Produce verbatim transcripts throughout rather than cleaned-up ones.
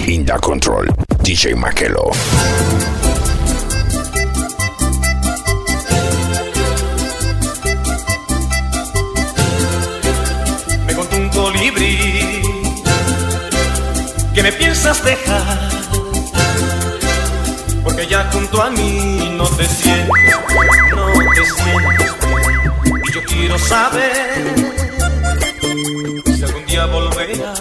In the control, D J Makelo. Me contó un colibrí que me piensas dejar, porque ya junto a mí no te sientes, no te sientes bien. Y yo quiero saber si algún día volverás,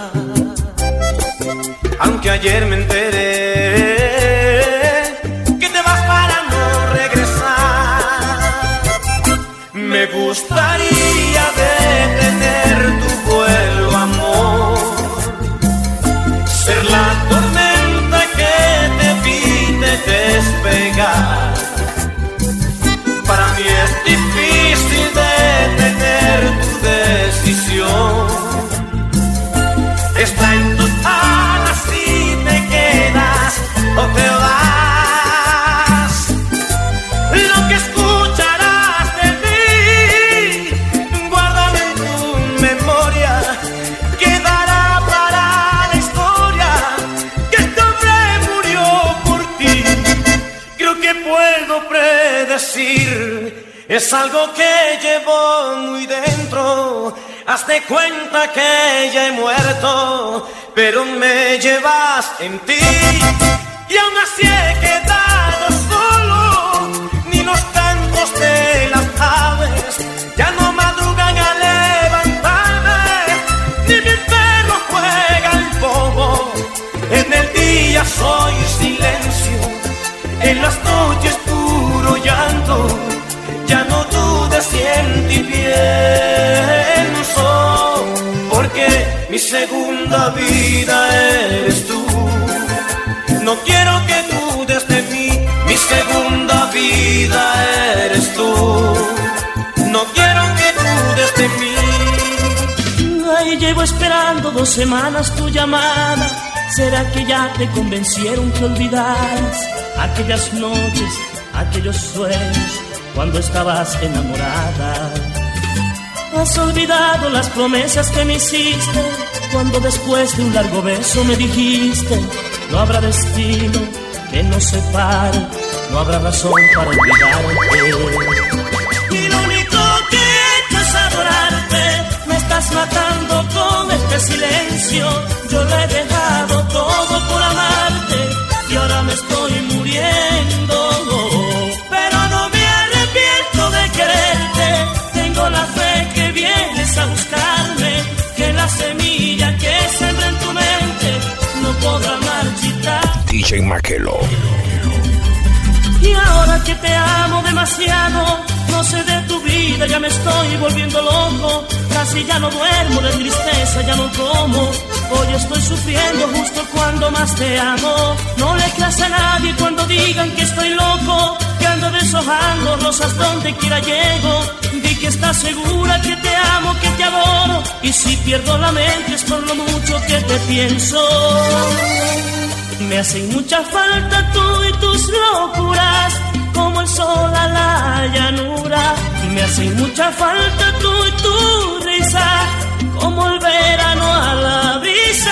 aunque ayer me enteré que te vas para no regresar. Me gustaría detener tu vuelo, amor, ser la tormenta que te pide despegar. Para mí es difícil detener tu decisión. Está en tus alas si te quedas o te vas. Lo que escucharás de mí, guárdalo en tu memoria. Quedará para la historia que este hombre murió por ti. Creo que puedo predecir, es algo que llevo muy dentro. Hazte cuenta que ya he muerto, pero me llevas en ti. Y aún así he quedado solo, ni los cantos de las aves ya no madrugan a levantarme, ni mi perro juega el bobo. En el día soy silencio, en las noches puro llanto. Ya no dudes si en ti pienso, porque mi segunda vida eres tú. No quiero que dudes de mí, mi segunda vida eres tú. No quiero que dudes de mí. Ay, llevo esperando dos semanas tu llamada. ¿Será que ya te convencieron que olvidaras aquellas noches, aquellos sueños cuando estabas enamorada? Has olvidado las promesas que me hiciste cuando después de un largo beso me dijiste: no habrá destino que nos separe, no habrá razón para olvidarte. Y lo único que he hecho es adorarte. Me estás matando con este silencio. Yo lo he dejado todo por amarte y ahora me estoy muriendo. Tengo la fe que vienes a buscarme, que la semilla que sembré en tu mente no podrá marchitar. D J Makelo. Y ahora que te amo demasiado, no sé de tu vida, ya me estoy volviendo loco. Casi ya no duermo de tristeza, ya no como. Hoy estoy sufriendo justo cuando más te amo. No le creas a nadie cuando digan que estoy loco, que ando deshojando rosas donde quiera llego. Di que estás segura que te amo, que te adoro. Y si pierdo la mente es por lo mucho que te pienso. Me hacen mucha falta tú y tus locuras, como el sol a la llanura. Me hacen mucha falta tú y tu risa, como el verano a la brisa.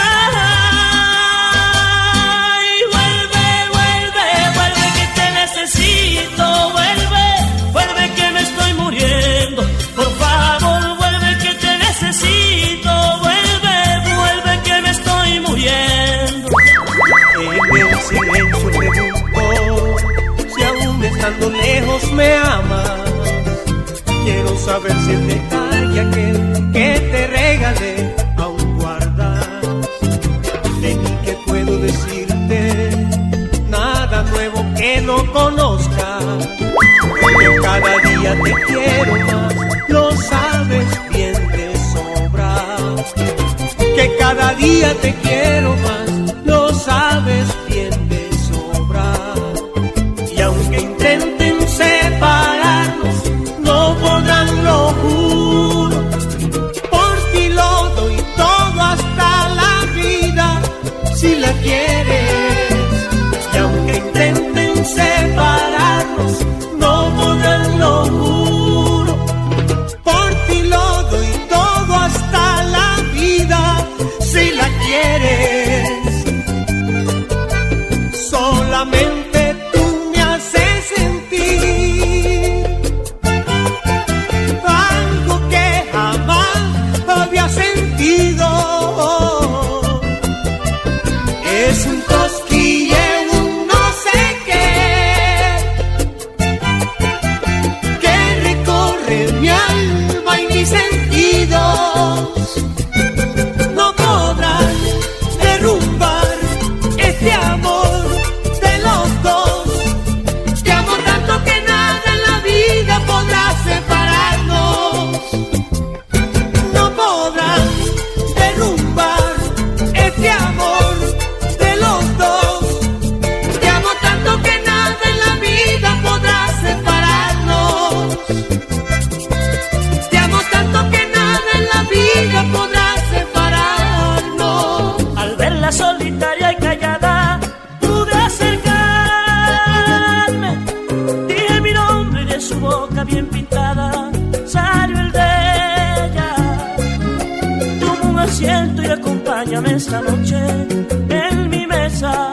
Y vuelve, vuelve, vuelve que te necesito. Vuelve, vuelve que me estoy muriendo. Por favor, vuelve que te necesito. Vuelve, vuelve que me estoy muriendo. En el silencio pregunto si aún estando lejos me amas. Quiero saber si el detalle aquel que te regalé aún guardas. De mí que puedo decirte nada nuevo que no conozcas. Que cada día te quiero más, lo sabes bien de sobra. Que cada día te quiero más, lo sabes bien de sobra. Y aunque intenten separarnos, no podrán, lo juro. Por ti lo doy todo hasta la vida, si la quieres. Y aunque intenten separarnos, no podrán, lo juro. Por ti lo doy todo hasta la vida, si la quieres. Es un cosquilleo, un no sé qué, que recorre mi alma y mis sentidos. No podrán derrumbar este amor de los dos. Te amo tanto que nada en la vida podrá separarnos. No podrán derrumbar este amor de los dos. Te amo tanto que nada en la vida podrá separarnos. Te amo tanto que nada en la vida podrá separarnos. Al verla solitaria y callada, pude acercarme. Dije mi nombre y de su boca bien pintada salió el de ella. Toma un asiento y acompáñame esta noche en mi mesa.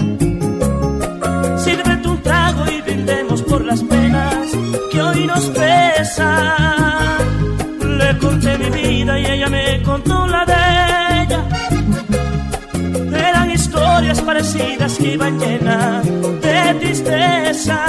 Sírvete un trago y brindemos por las penas que hoy nos pesan. Le conté mi vida y ella me contó la de ella. Eran historias parecidas que iban llenas de tristeza.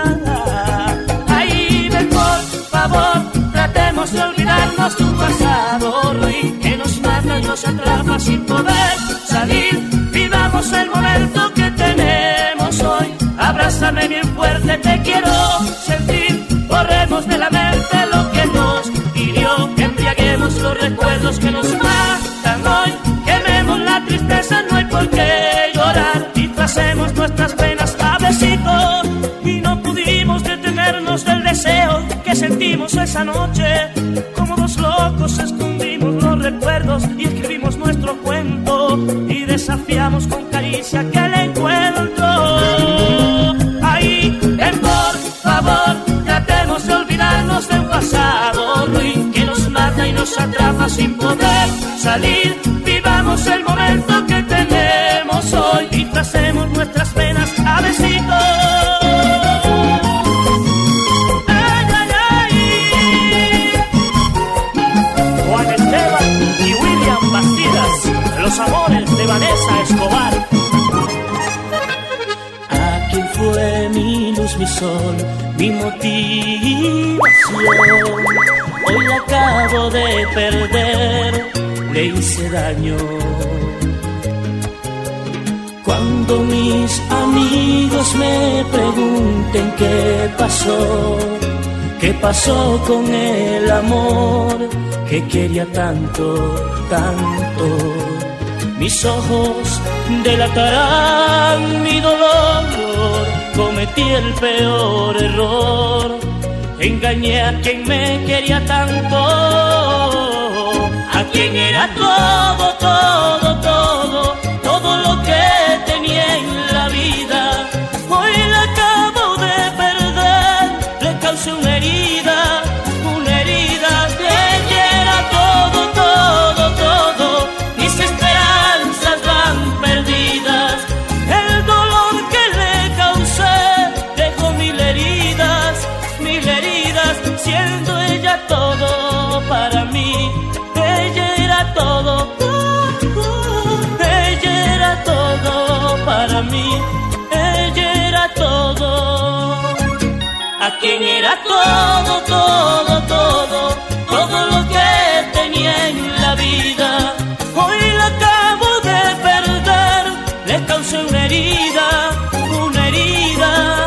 Ay, ven por favor, tratemos de olvidarnos de un pasado ruin que nos mata y nos atrapa sin poder salir. Vivamos el momento que tenemos hoy. Abrázame bien fuerte, te quiero sentir. Borremos de la mente lo que nos hirió. Embriaguemos los recuerdos que nos matan hoy. Quememos la tristeza, no hay por qué llorar. Disfracemos nuestras penas a besitos. Y no pudimos detenernos del deseo que sentimos esa noche. Como dos locos escondimos los recuerdos y escribimos nuestro cuento. Y desafiamos con caricia aquel encuentro. Ahí, ven por favor, tratemos de olvidarnos de un pasado ruin que nos mata y nos atrapa sin poder salir. Vivamos el momento que tenemos hoy y tracemos nuestras penas a besitos. Ay, ay, ay. Juan Esteban y William Bastidas, los amores de Vanessa Escobar. Aquí fue mi luz, mi sol, mi motivación. Hoy la acabo de perder, le hice daño. Cuando mis amigos me pregunten qué pasó, qué pasó con el amor que quería tanto, tanto, mis ojos delatarán mi dolor. Cometí el peor error, engañé a quien me quería tanto, a quien era todo, todo, todo, todo lo que tenía en la vida. Hoy la acabo de perder, le causé una herida, una herida. Ella era todo, todo, todo, mis esperanzas van perdidas. El dolor que le causé dejó mil heridas, mil heridas, siendo ella todo para mí. Ella era todo, ella era todo para mí. Ella era todo, a quien era todo, todo, todo, todo lo que tenía en la vida. Hoy la acabo de perder, le causé una herida, una herida.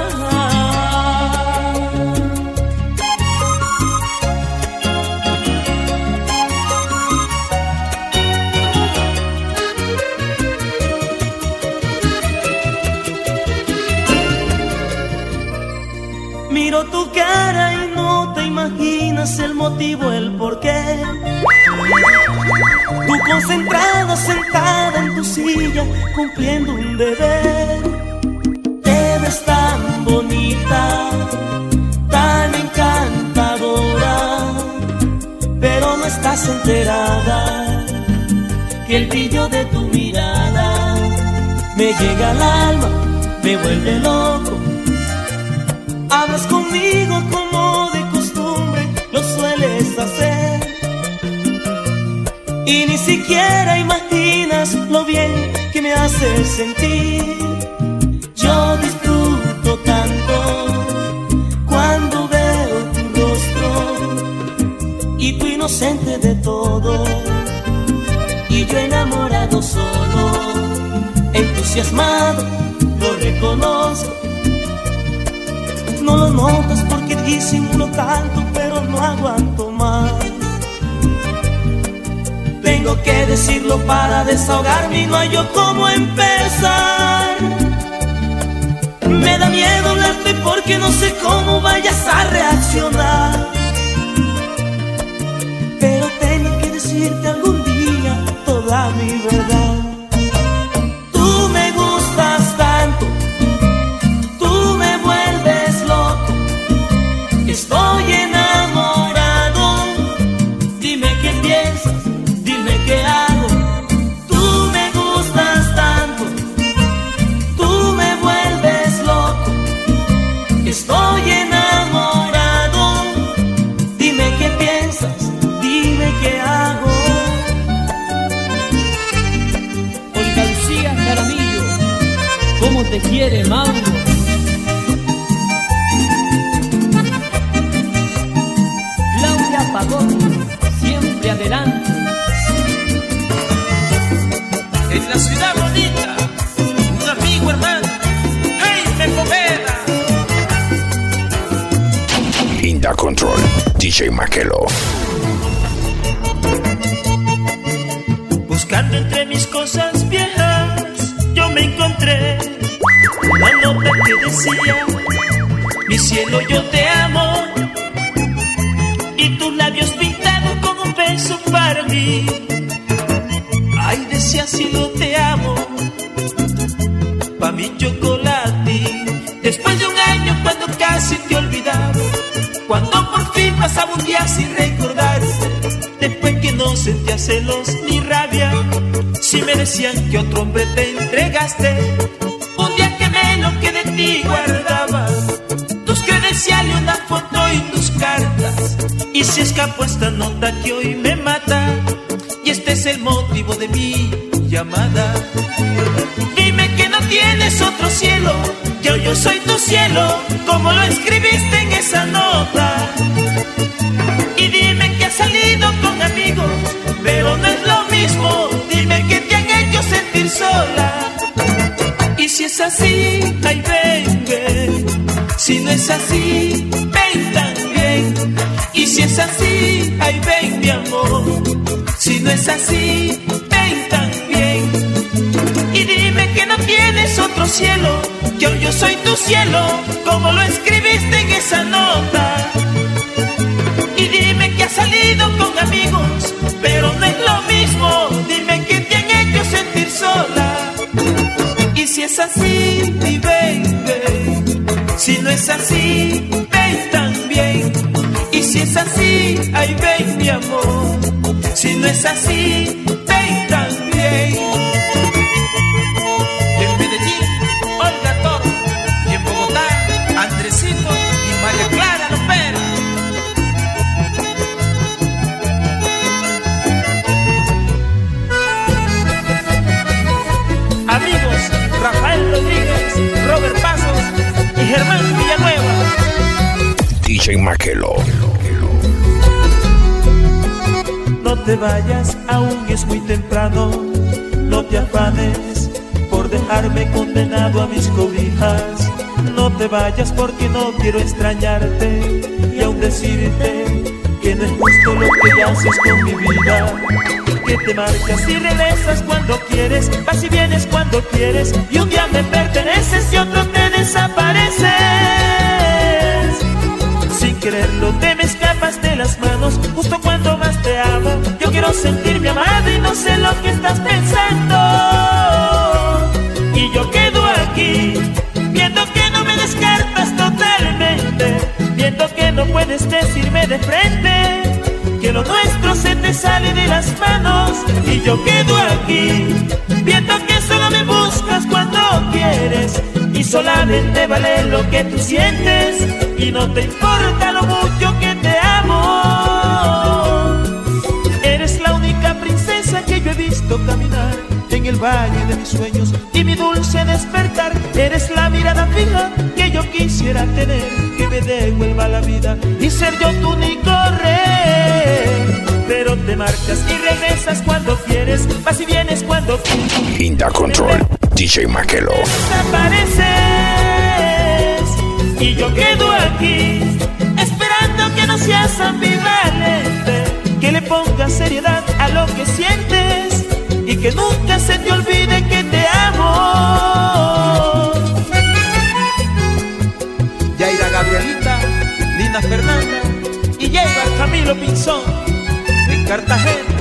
Miro tu cara y no te imaginas el motivo, el porqué. Tú concentrada, sentada en tu silla, cumpliendo un deber. Te ves tan bonita, tan encantadora, pero no estás enterada que el brillo de tu mirada me llega al alma, me vuelve loco. Hablas conmigo como de costumbre lo sueles hacer, y ni siquiera imaginas lo bien que que me haces sentir. Yo disfruto tanto cuando veo tu rostro y tu inocente de todo, y yo enamorado solo, entusiasmado, lo reconozco. No lo notas porque disimulo tanto, pero no aguanto más. Tengo que decirlo para desahogarme y no hay yo cómo empezar. Me da miedo hablarte porque no sé cómo vayas a reaccionar, pero tengo que decirte algún día toda mi verdad. Tú me gustas tanto, tú me vuelves loco, estoy enamorado. Dime qué piensas, dime qué hago. Tú me gustas tanto, tú me vuelves loco, estoy enamorado. Dime qué piensas, dime qué hago. Olga Lucía Jaramillo, ¿cómo te quiere Mauro? Claudia Pagón, siempre adelante. En la ciudad bonita, un amigo hermano, Jaime Poveda. Linda Control, D J Makelo. Buscando entre mis cosas viejas, yo me encontré una nota que decía: mi cielo, yo te amo, y tus labios pintados con un beso para mí. Ay, decía cielo, te amo, pa' mi chocolate. Después de un año cuando casi te olvidaba, cuando por fin pasaba un día sin recordarte, después que no sentía celos ni rabia, si me decían que otro hombre te entregaste, un día que menos que de ti guardaba tus credenciales, una foto y tus cartas, y se escapó esta nota que hoy me mata, y este es el motivo de mi llamada. Dime que no tienes otro cielo, yo, yo soy tu cielo, como lo escribiste en esa nota. Y dime que has salido con amigos, pero no es lo mismo. Dime que te han hecho sentir sola. Y si es así, ay ven, ven. Si no es así, ven también. Y si es así, ay ven mi amor. Si no es así, ven también. Y dime que no tienes otro cielo, yo, yo soy tu cielo, como lo escribiste en esa nota. Y dime que has salido con amigos, pero no es lo mismo. Dime que te han hecho sentir sola. Y si es así, mi baby. Si no es así, ven también. Y si es así, ay ven mi amor. Si no es así, ven también. En Medellín, Olga Toro. Y en Bogotá, Andresito y María Clara Lopera. Amigos, Rafael Rodríguez, Robert Pasos y Germán Villanueva. D J Makelo. No te vayas, aún es muy temprano. No te afanes por dejarme condenado a mis cobijas. No te vayas porque no quiero extrañarte y aún decirte que no es justo lo que haces con mi vida. Que te marchas y regresas cuando quieres, vas y vienes cuando quieres, y un día me perteneces y otro te desapareces. Sin quererlo te me escapas de las manos justo cuando más te amo. Yo quiero sentirme amada y no sé lo que estás pensando. Y yo quedo aquí viendo que no me descartas totalmente, viendo que no puedes decirme de frente que lo nuestro se te sale de las manos. Y yo quedo aquí viendo que solo me buscas cuando quieres, y solamente vale lo que tú sientes, y no te importa lo mucho que te amo. Eres la única princesa que yo he visto caminar en el valle de mis sueños y mi dulce despertar. Eres la mirada fija que yo quisiera tener, que me devuelva la vida y ser yo tu único rey. Pero te marchas y regresas cuando quieres, vas y vienes cuando quieres. Inda Control, D J Makelo. Desapareces y yo quedo aquí esperando que no seas ambivalente, que le pongas seriedad a lo que sientes y que nunca se te olvide que te amo. Yaira Gabrielita, Lina Fernanda y llega Camilo Pinzón en Cartagena.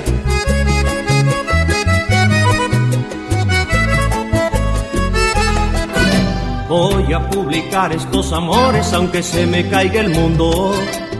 Voy a publicar estos amores aunque se me caiga el mundo.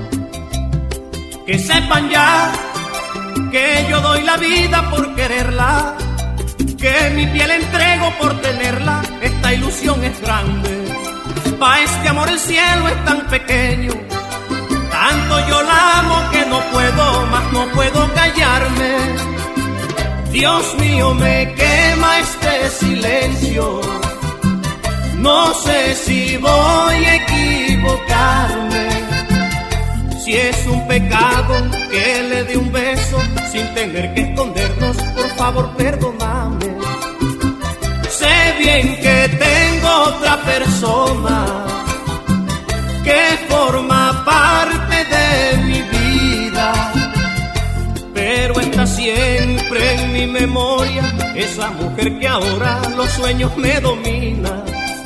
Que sepan ya que yo doy la vida por quererla, que mi piel entrego por tenerla. Esta ilusión es grande, pa' este amor el cielo es tan pequeño. Tanto yo la amo que no puedo más, no puedo callarme. Dios mío, me quema este silencio. No sé si voy a equivocarme, si es un pecado que le dé un beso sin tener que escondernos. Por favor, perdóname. Sé bien que tengo otra persona que forma parte de mi vida, pero está siempre en mi memoria esa mujer que ahora los sueños me domina.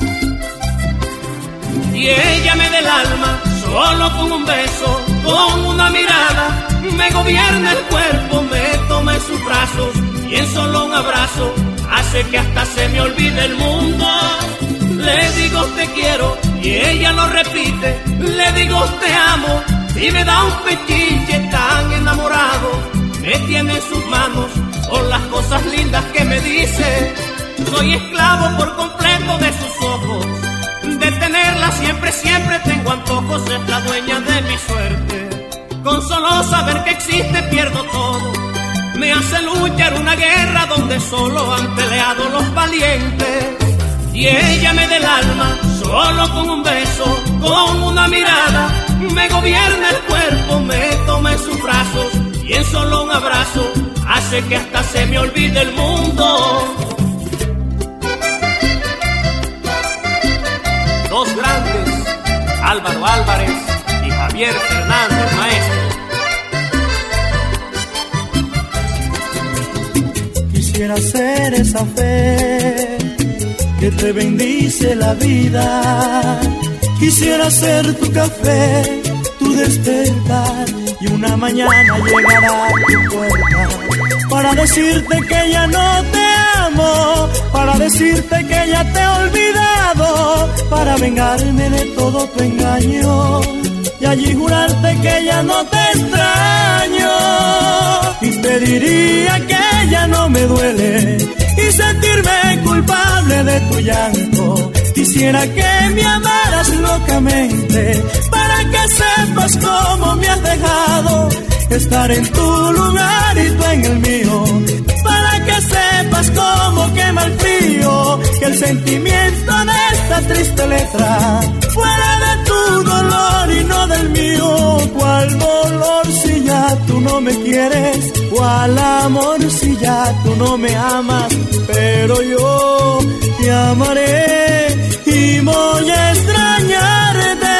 Y ella me da el alma solo con un beso, con una mirada, me gobierna el cuerpo, me toma en sus brazos y en solo un abrazo hace que hasta se me olvide el mundo. Le digo te quiero y ella lo repite, le digo te amo y me da un pechiche tan enamorado. Me tiene en sus manos por las cosas lindas que me dice. Soy esclavo por completo de sus ojos, de tenerla siempre, siempre tengo antojos. Es la dueña de mi suerte, con solo saber que existe pierdo todo. Me hace luchar una guerra donde solo han peleado los valientes. Y ella me da el alma solo con un beso, con una mirada, me gobierna el cuerpo, me toma en sus brazos y en solo un abrazo hace que hasta se me olvide el mundo. Dos grandes, Álvaro Álvarez y Javier Fernández, maestro. Quisiera ser esa fe que te bendice la vida. Quisiera ser tu café, tu despertar, y una mañana llegará a tu puerta para decirte que ya no te amo, para decirte que ya te he olvidado, para vengarme de todo tu engaño y allí jurarte que ya no te extraño. Y te diría que ya no me duele y sentirme culpable de tu llanto. Quisiera que me amaras locamente para que sepas cómo me has dejado, estar en tu lugar y tú en el mío, para que sepas cómo quema el frío, que el sentimiento de esta triste letra fuera de tu dolor y no del mío. ¿Cuál dolor si ya tú no me quieres? ¿Cuál amor si ya tú no me amas? Pero yo te amaré y voy a extrañarte,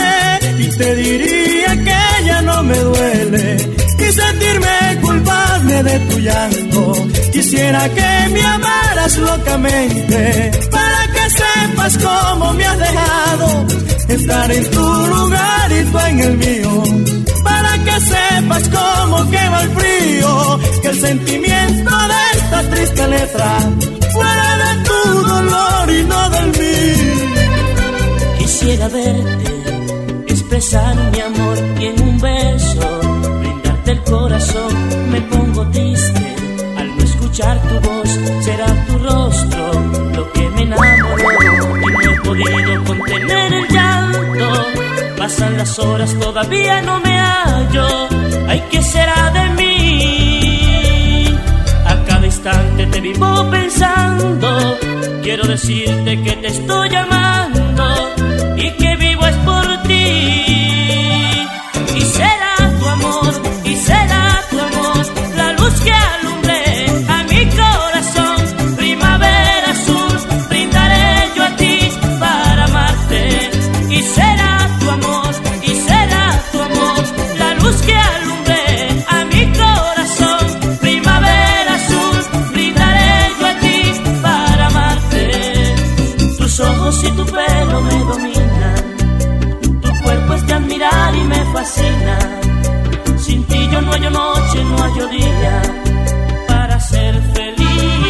y te diría que ya no me duele y sentirme culpable de tu llanto. Quisiera que me amaras locamente para que sepas cómo me has dejado, estar en tu lugar y tú en el mío, para que sepas cómo quema el frío, que el sentimiento de esta triste letra fuera de tu dolor y no del mío. Quisiera verte, expresar mi amor y en un beso brindarte el corazón. Me pongo triste al no escuchar tu voz, será tu rostro lo que me enamoró y no he podido contener el llanto. Pasan las horas, todavía no me hallo. Ay, ¿qué será de mí? A cada instante instante te vivo pensando. Quiero decirte que te estoy llamando y que vivo es por ti. Y será tu amor, y será tu amor la luz que alumbre a mi corazón. Primavera azul brindaré yo a ti para amarte. Y será tu amor, y será tu amor la luz que alumbre a mi corazón. Primavera azul brindaré yo a ti para amarte. Tus ojos y tu pelo me dominan, tu cuerpo es de admirar y me fascina. Sin ti yo no hallo noche, no hallo día para ser feliz.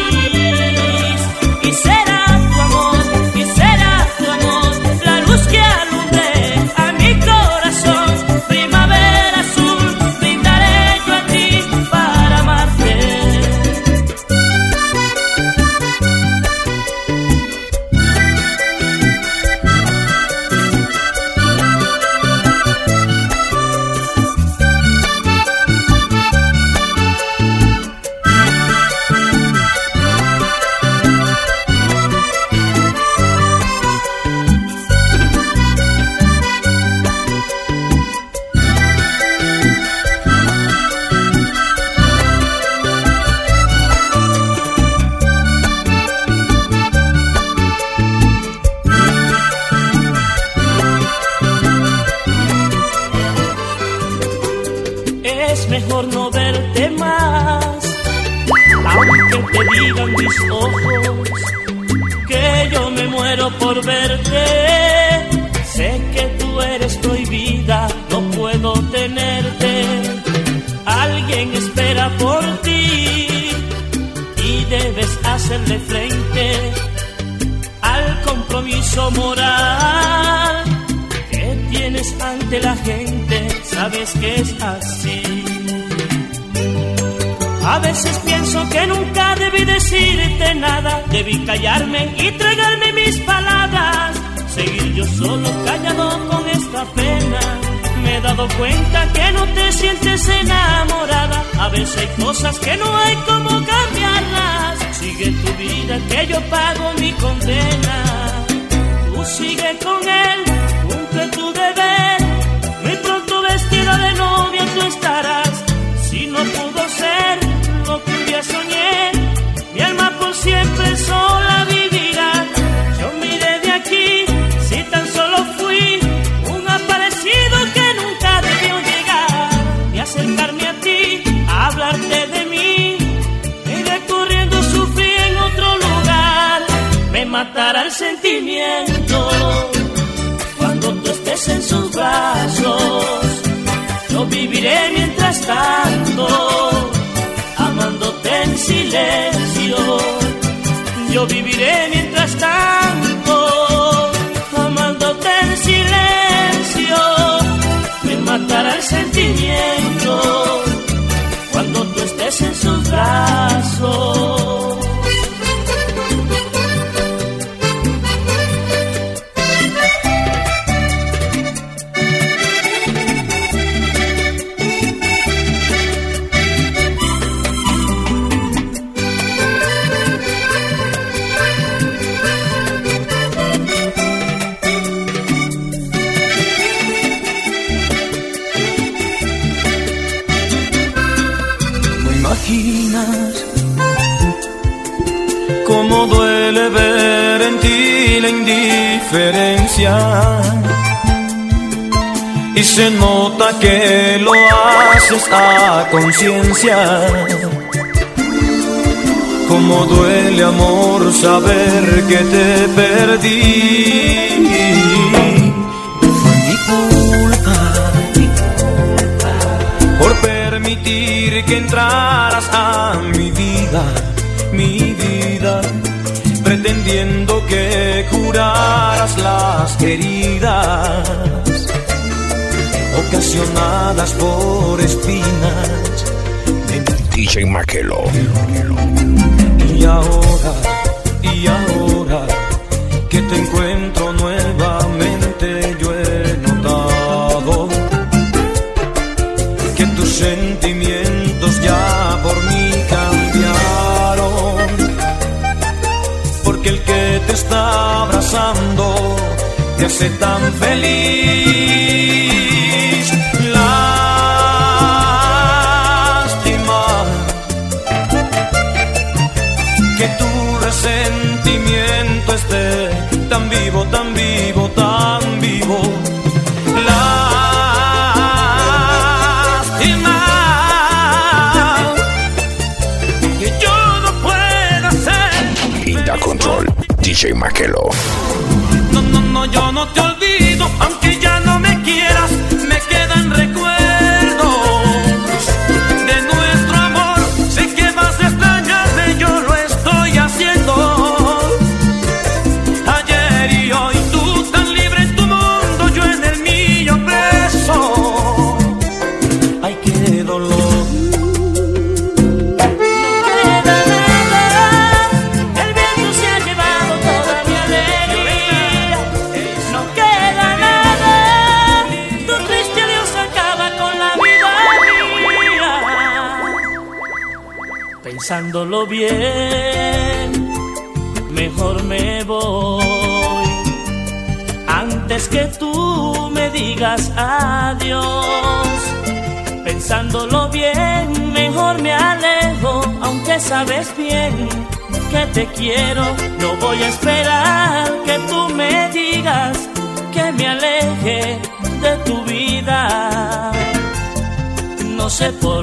Y será tu amor, y será tu amor la luz que alumbre a mi corazón. Primavera azul brindaré yo a ti para amarte. Es mejor no verte más, aunque te digan mis ojos que yo me muero por verte. Sé que tú eres prohibida, no puedo tenerte. Alguien espera por ti y debes hacerle frente al compromiso moral que tienes ante la gente. Sabes que es así. A veces pienso que nunca debí decirte nada, debí callarme y tragarme mis palabras, seguir yo solo callado con esta pena. Me he dado cuenta que no te sientes enamorada, a veces hay cosas que no hay como cambiarlas. Sigue tu vida que yo pago mi condena. Tú sigue con él, cumple tu deber. Muy pronto vestida de novia tú estarás. Si no pudo ser lo que un día soñé, mi alma por siempre sola vivirá. Yo miré de aquí, si tan solo fui un aparecido que nunca debió llegar. Y acercarme a ti, a hablarte de mí, y de corriendo sufrí en otro lugar. Me matará el sentimiento cuando tú estés en sus brazos. Yo viviré mientras tanto, amándote en silencio. Yo viviré mientras tanto, amándote en silencio. Me matará el sentimiento cuando tú estés en sus brazos. Imaginas cómo duele ver en ti la indiferencia, y se nota que lo haces a conciencia. Cómo duele, amor, saber que te perdí. Fue mi culpa por permitir que entraras a mi vida, mi vida, pretendiendo que curaras las heridas ocasionadas por espinas. D J Makelo. Y ahora, y ahora que te encuentro nuevamente, yo he notado que tus sentimientos ya por mí cambiaron. aquel que te está abrazando te hace tan feliz. Lástima que tu resentimiento esté tan vivo, tan vivo, tan vivo. Lástima que yo no pueda ser. Linda Control, D J Makelo. No, no, no, yo no te olvido, aunque ya no me quieras, me quedan recuerdos de nuestro amor. Sé que vas a extrañarme, yo lo estoy haciendo. Ayer y hoy tú tan libre en tu mundo, yo en el mío preso. Ay, qué dolor. Pensándolo bien, mejor me voy antes que tú me digas adiós. Pensándolo bien, mejor me alejo, aunque sabes bien que te quiero. No voy a esperar que tú me digas que me aleje de tu vida. No sé por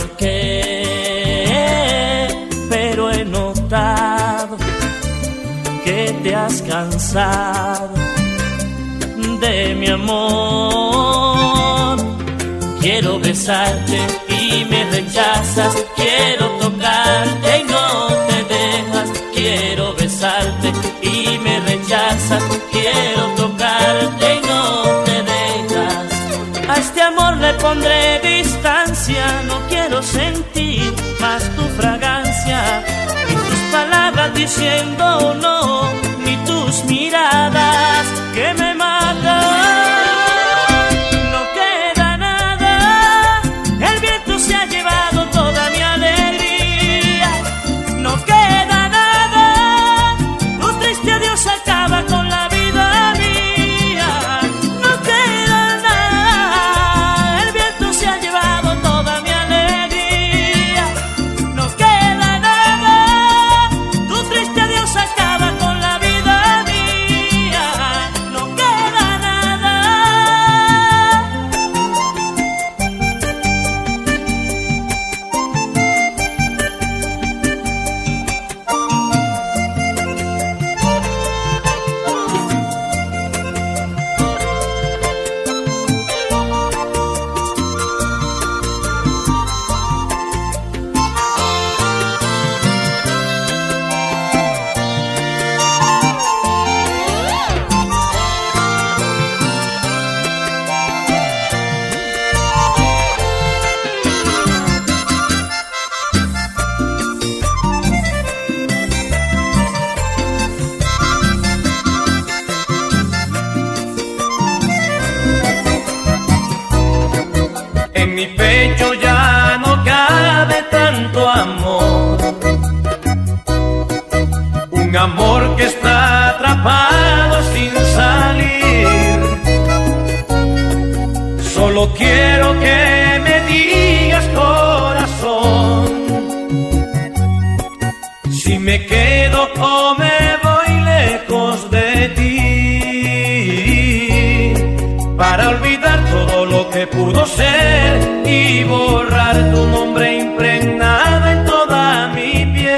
qué, pero he notado que te has cansado de mi amor. Quiero besarte y me rechazas, quiero tocarte y no te dejas. Quiero besarte y me rechazas, quiero tocarte y no te dejas. A este amor le pondré distancia, no quiero sentir más tu fragancia, ni tus palabras diciendo no, ni tus miradas que me matan. No queda nada, el viento se ha llevado toda mi alegría. No queda nada, un triste adiós acaba con la vida mía. No queda nada, el viento se ha llevado toda mi alegría. No queda nada, tu triste adiós acaba con la vida mía. No queda nada. En mi pecho ya no cabe tanto amor, un amor que está atrapado sin salir. Solo quiero que me digas, corazón, si me quedo o me voy lejos de ti, para olvidar todo lo que pudo ser y borrar tu nombre impregnado en toda mi piel.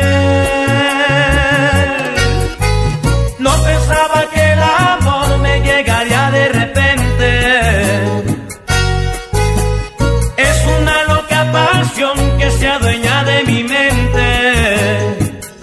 No pensaba que el amor me llegaría de repente. Es una loca pasión que se adueña de mi mente.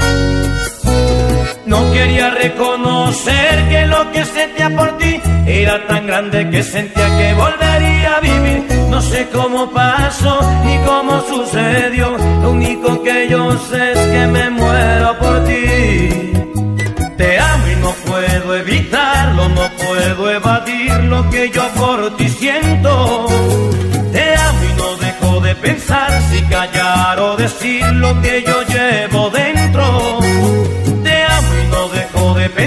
No quería reconocer que lo que sentía por ti era tan grande que sentía que volvería a vivir. No sé cómo pasó ni cómo sucedió, lo único que yo sé es que me muero por ti. Te amo y no puedo evitarlo, no puedo evadir lo que yo por ti siento. Te amo y no dejo de pensar si callar o decir lo que yo llevo dentro. Te amo y no dejo de pensar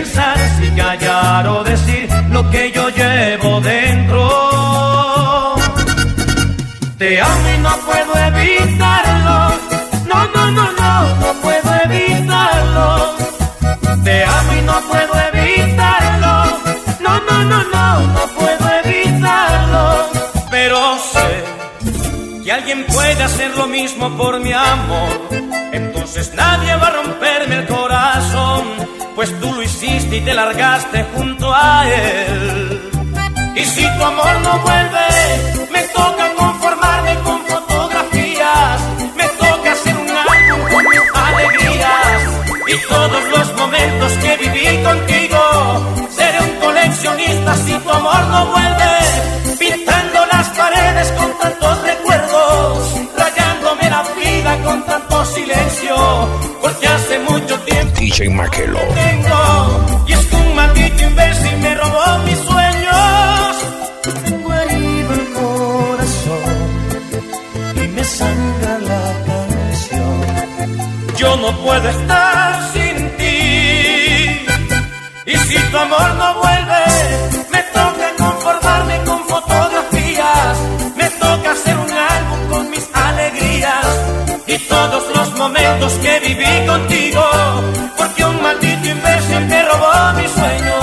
pensar si callar o decir lo que yo llevo dentro. Te amo y no puedo evitarlo. No, no, no, no, no puedo evitarlo. Te amo y no puedo evitarlo. No, no, no, no, no puedo evitarlo. Pero sé que alguien puede hacer lo mismo por mi amor. Entonces nadie va a romperme el corazón, pues tú lo hiciste y te largaste junto a él. Y si tu amor no vuelve, me toca conformarme con fotografías. Me toca hacer un álbum con mis alegrías. Y todos los momentos que viví contigo, seré un coleccionista si tu amor no vuelve. Pintando las paredes con tantos recuerdos, rayándome la vida con tanto silencio, porque hace mucho tiempo D J Makelo tengo, y es que un maldito imbécil me robó mis sueños. Tengo herido el corazón y me sangra la canción. Yo no puedo estar sin ti, y si tu amor no vuelve, me toca conformarme con fotografías. Me toca hacer un álbum con mis alegrías y todos los momentos que viví contigo, porque un maldito imbécil me robó mis sueños.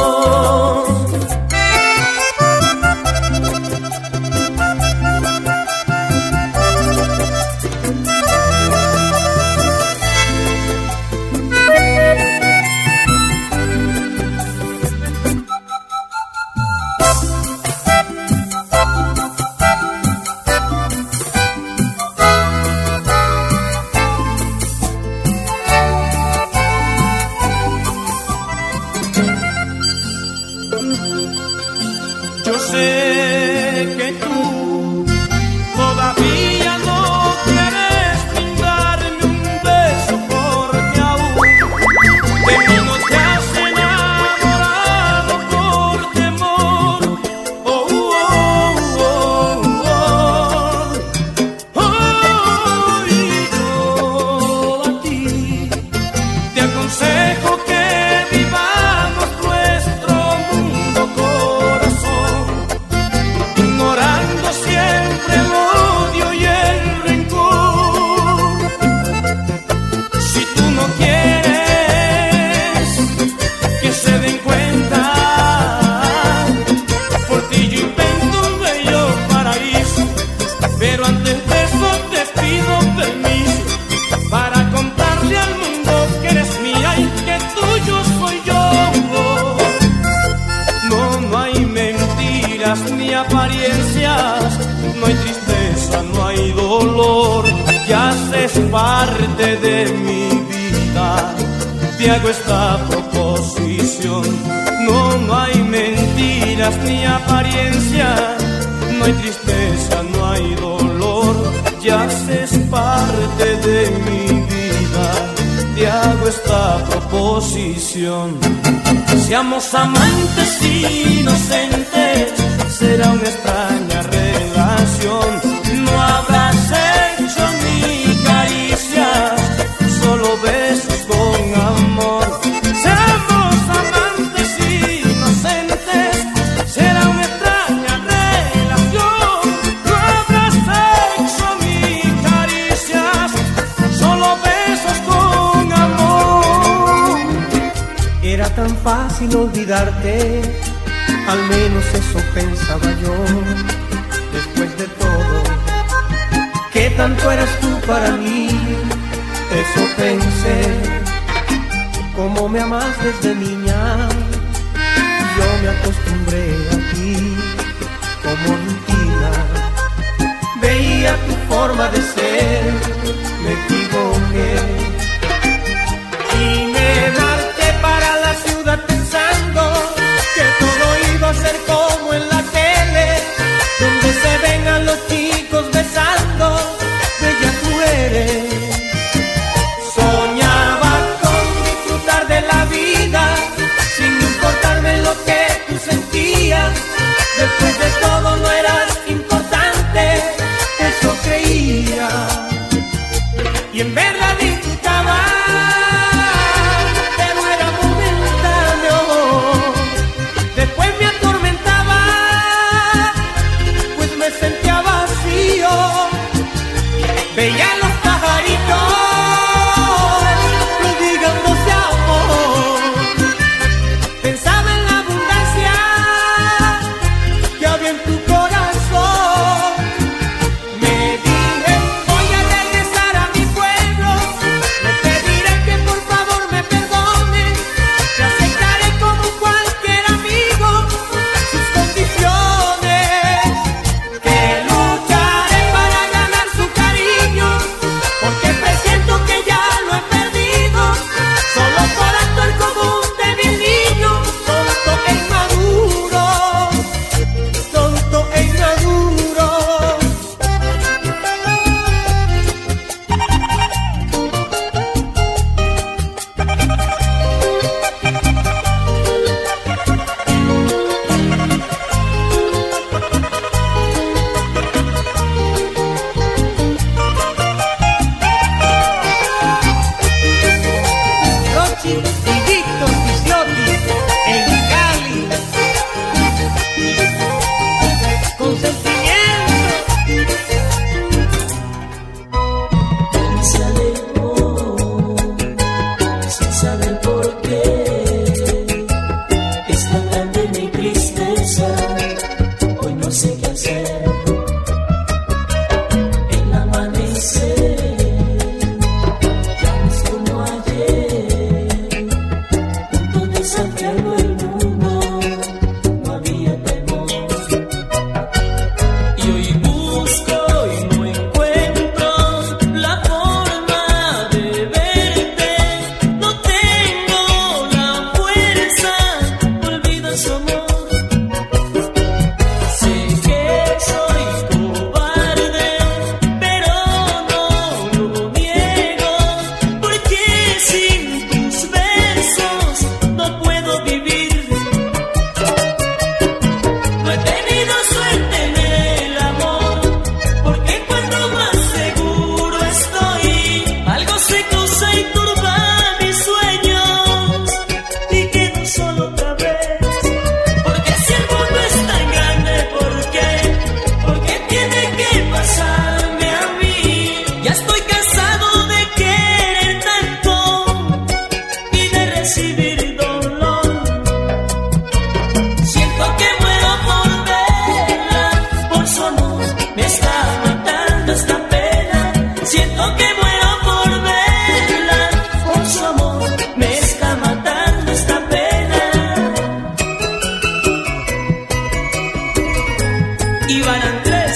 Yo sé que tú todavía no quieres brindarme un beso, porque aún de mí no te has enamorado por temor. Oh, oh, oh, oh, oh. Y yo a ti te aconsejo que vivamos nuestro mundo, corazón, ignorando siempre el odio y el rencor. Si tú no quieres que se den cuenta, por ti yo invento un bello paraíso. Pero antes de eso te pido permiso para contarle al mundo que eres mía y que tuyo soy yo. No, no hay mentiras ni apariencias, no hay tristeza, no hay dolor. Ya haces parte de mi vida, te hago esta proposición. No, no hay mentiras ni apariencias, no hay tristeza, no hay dolor. Ya haces parte de mi vida, te hago esta proposición. Seamos amantes inocentes, será una extraña relación. No habrá sexo ni caricias, solo besos con amor. Seamos amantes inocentes, será una extraña relación. No habrá sexo ni caricias, solo besos con amor. Era tan fácil olvidarte, al menos eso pensaba yo. Después de todo, que tanto eras tú para mí, eso pensé. Como me amas desde niña, yo me acostumbré a ti como rutina. Veía tu forma de ser, me equivoqué. Y me marché para la ciudad pensando que todo iba a ser como en la tele, donde se ven a los chicos besando, bellas mujeres. Soñaba con disfrutar de la vida, sin importarme lo que tú sentías. Después de todo no eras importante, eso creía. Y en verdad disfruté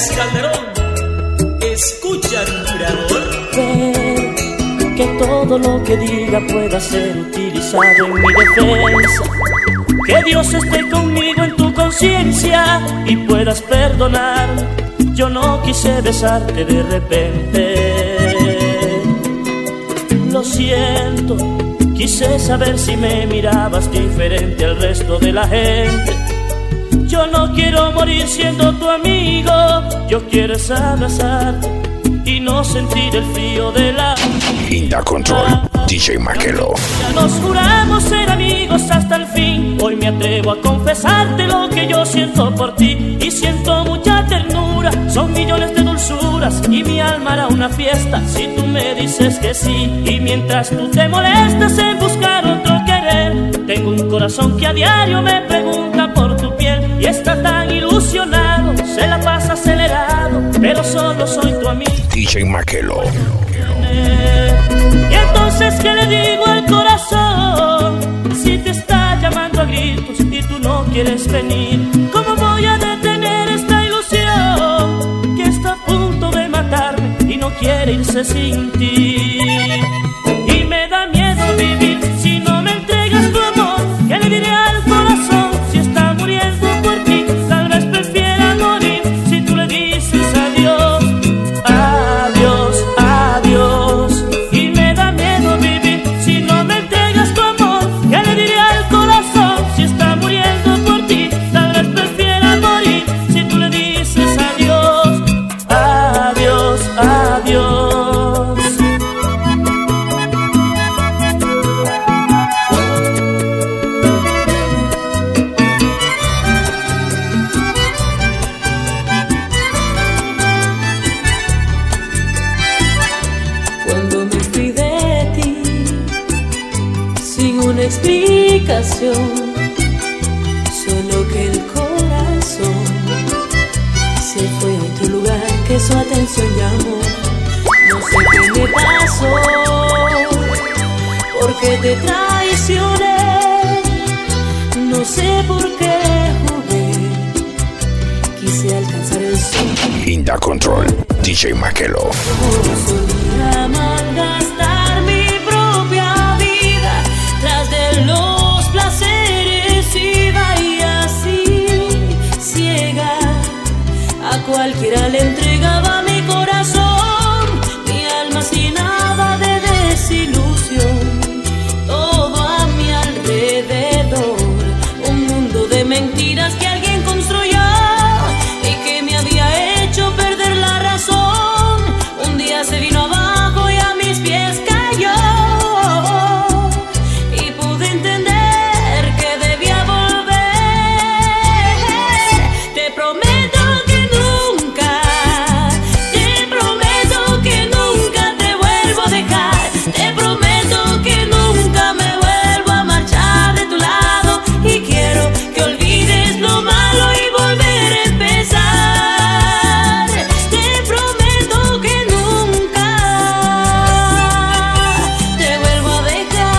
Andrés Calderón, escucha al creador. Pero que todo lo que diga pueda ser utilizado en mi defensa. Que Dios esté conmigo en tu conciencia y puedas perdonar. Yo no quise besarte de repente. Lo siento, quise saber si me mirabas diferente al resto de la gente. Yo no quiero morir siendo tu amigo. Yo quiero es abrazarte y no sentir el frío de la... Inda Control, D J Makelo. Ya nos juramos ser amigos hasta el fin. Hoy me atrevo a confesarte lo que yo siento por ti. Y siento mucha ternura, son millones de dulzuras. Y mi alma hará una fiesta si tú me dices que sí. Y mientras tú te molestas en buscar otro querer, tengo un corazón que a diario me pregunta por tu piel. Y está tan ilusionado, se la pasa acelerado, pero solo soy tu amigo. D J Makelo. Y entonces, ¿qué le digo al corazón? Si te está llamando a gritos y tú no quieres venir, ¿cómo voy a detener esta ilusión que está a punto de matarme y no quiere irse sin ti? Y me da miedo vivir si no me entregas tu amor. ¿Qué le diré al corazón si está muriendo por ti? Tal vez prefiera morir si tú le dices adiós. Adiós, adiós. Y me da miedo vivir si no me entregas tu amor. ¿Qué le diré al corazón si está muriendo por ti? Tal vez prefiera morir si tú le dices adiós. Adiós, adiós. Cuando me fui de ti, sin una explicación, solo que el corazón se fue a otro lugar que su atención llamó. No sé qué me pasó, porque te traicioné. No sé por qué jugué, quise alcanzar el sueño. Inda Control, D J Makelo. Solía malgastar mi propia vida, tras de los placeres iba y así, ciega, a cualquiera le entregaba mi corazón, mi alma sin nada de desilusión, todo a mi alrededor, un mundo de mentiras que alguien construyó y que me había hecho perder la razón. Un día se vino abajo y a mis pies cayó, y pude entender que debía volver. Te prometo que nunca, te prometo que nunca te vuelvo a dejar. Te prometo que nunca me vuelvo a marchar de tu lado, y quiero que olvides lo malo y volver a empezar. Te prometo que nunca te vuelvo a dejar.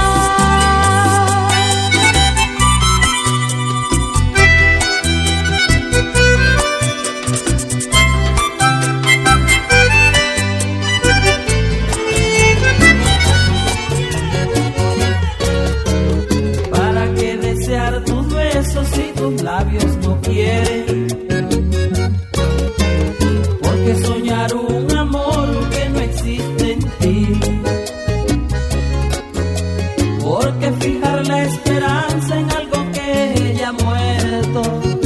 ¿Para qué desear tus besos si tus labios no quieren? Porque soñar un amor que no existe en ti. Porque fijar la esperanza en algo que ya ha muerto.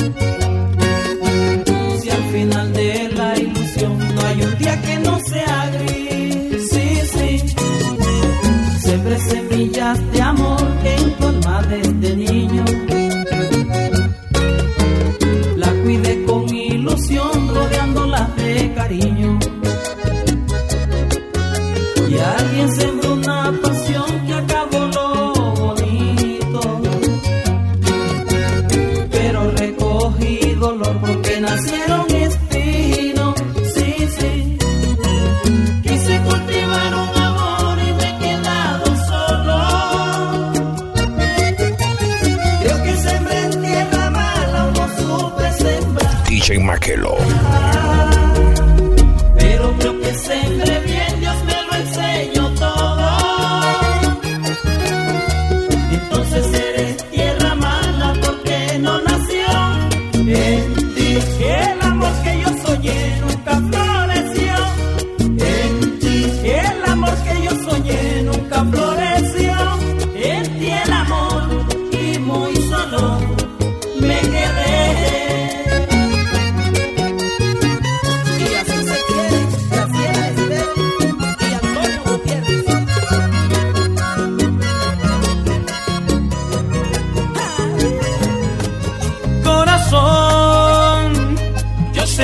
Si al final de la ilusión no hay un día que no sea gris, sí, sí. Siempre semillas de amor que en tu alma desde niño la cuide con ilusión, rodeándola de cariño. Y alguien sembró una pasión que acabó lo bonito, pero recogí dolor porque nacieron espinos, sí, sí. Quise cultivar un amor y me he quedado solo. Creo que sembré en tierra mala o no supe sembrar. D J Makelo. Ah,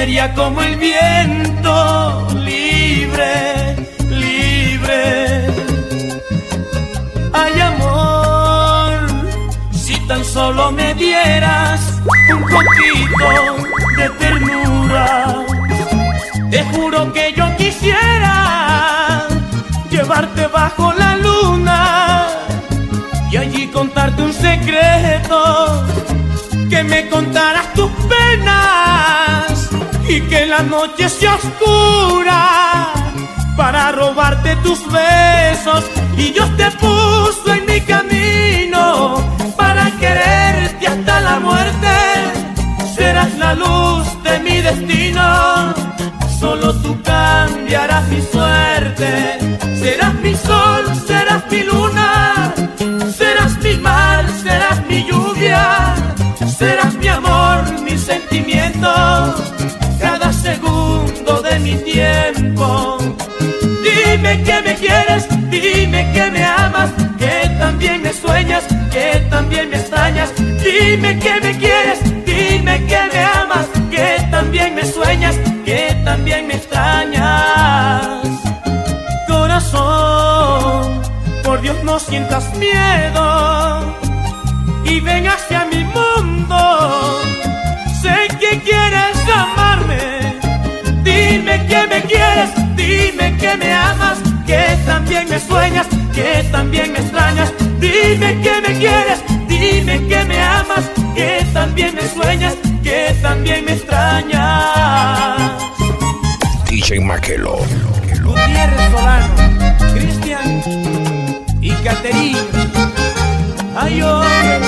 sería como el viento, libre, libre. Ay, amor, si tan solo me dieras un poquito de ternura, te juro que yo quisiera llevarte bajo la luna y allí contarte un secreto, que me contaras tus penas y que la noche sea oscura para robarte tus besos. Y Dios te puso en mi camino para quererte hasta la muerte. Serás la luz de mi destino, solo tú cambiarás mi suerte. Serás mi sol, serás mi luna, serás mi mar, serás mi lluvia, serás mi amor, mi sentimiento, cada segundo de mi tiempo. Dime que me quieres, dime que me amas, que también me sueñas, que también me extrañas. Dime que me quieres, dime que me amas, que también me sueñas, que también me extrañas. Corazón, por Dios no sientas miedo y ven hacia mi mundo. Sé que quieres amarme, dime que me quieres, dime que me amas, que también me sueñas, que también me extrañas. Dime que me quieres, dime que me amas, que también me sueñas, que también me extrañas. D J Makelo, Gutiérrez Solano, Cristian y Caterina. Ay, oh.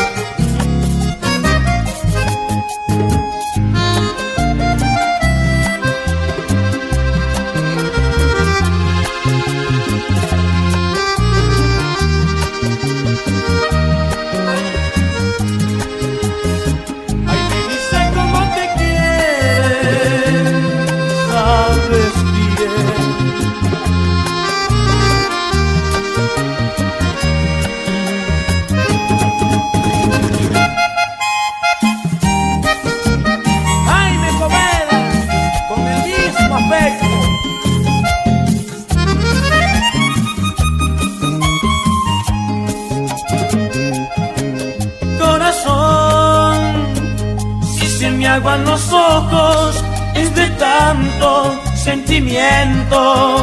Aguan los ojos, es de tanto sentimiento.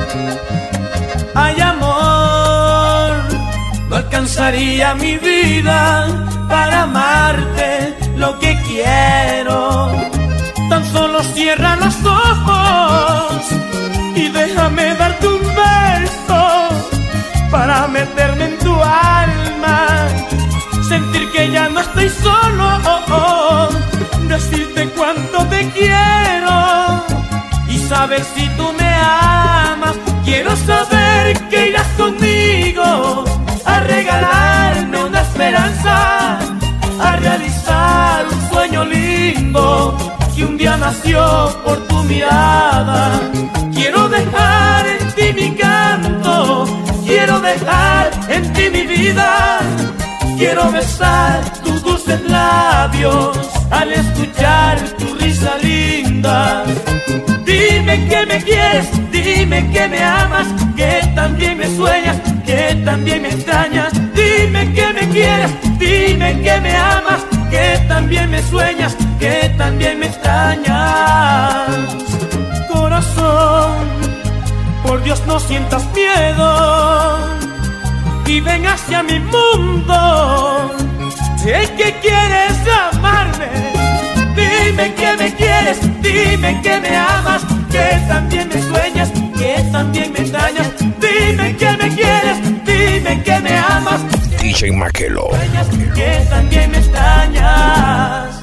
Ay, amor, no alcanzaría mi vida para amarte lo que quiero. Tan solo cierra los ojos y déjame darte un beso para meterme en tu alma, sentir que ya no estoy solo, decirte cuánto te quiero y saber si tú me amas. Quiero saber que irás conmigo a regalarme una esperanza, a realizar un sueño lindo que un día nació por tu mirada. Quiero dejar en ti mi canto, quiero dejar en ti mi vida. Quiero besar tus dulces labios al escuchar tu risa linda. Dime que me quieres, dime que me amas, que también me sueñas, que también me extrañas. Dime que me quieres, dime que me amas, que también me sueñas, que también me extrañas. Corazón, por Dios no sientas miedo y ven hacia mi mundo. Sé que quieres amarme, dime que me quieres, dime que me amas, que también me sueñas, que también me extrañas. Dime que me quieres, dime que me amas, D J Makelo, que también me extrañas.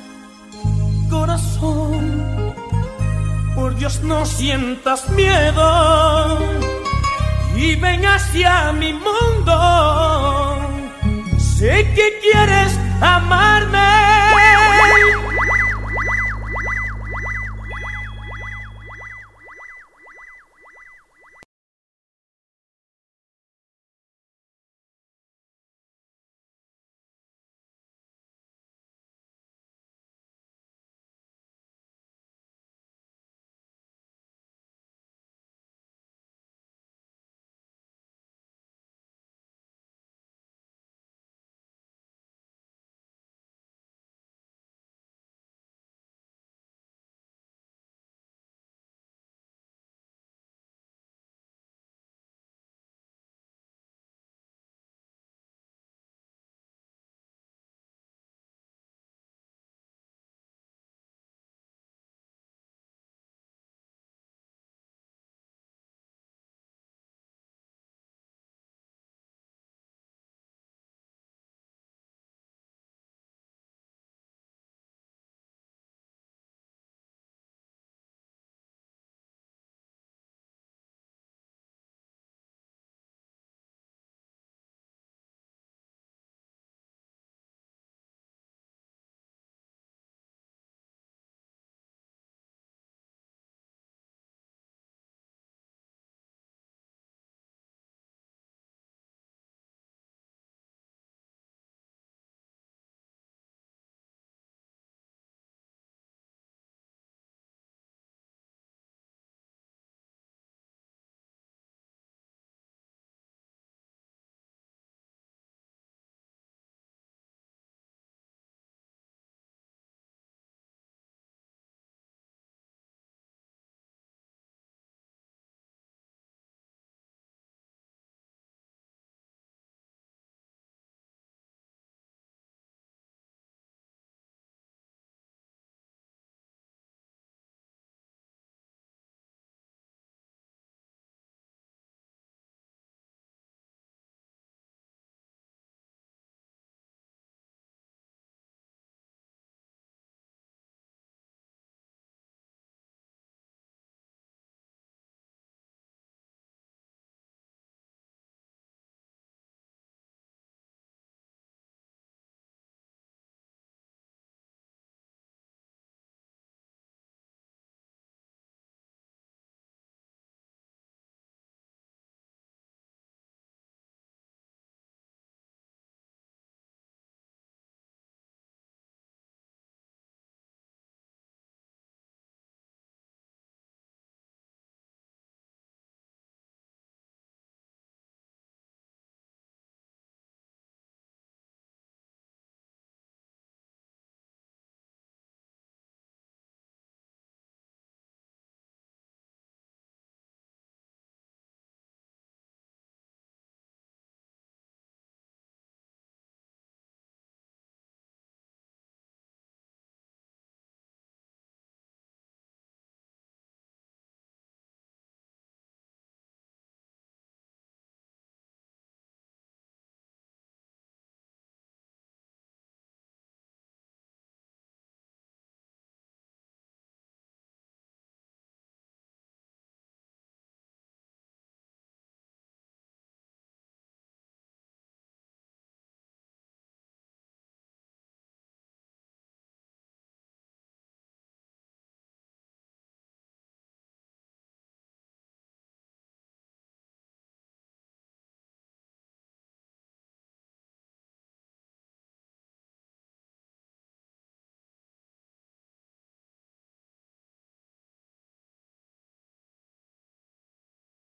Corazón, por Dios no sientas miedo y ven hacia mi mundo. Sé que quieres amar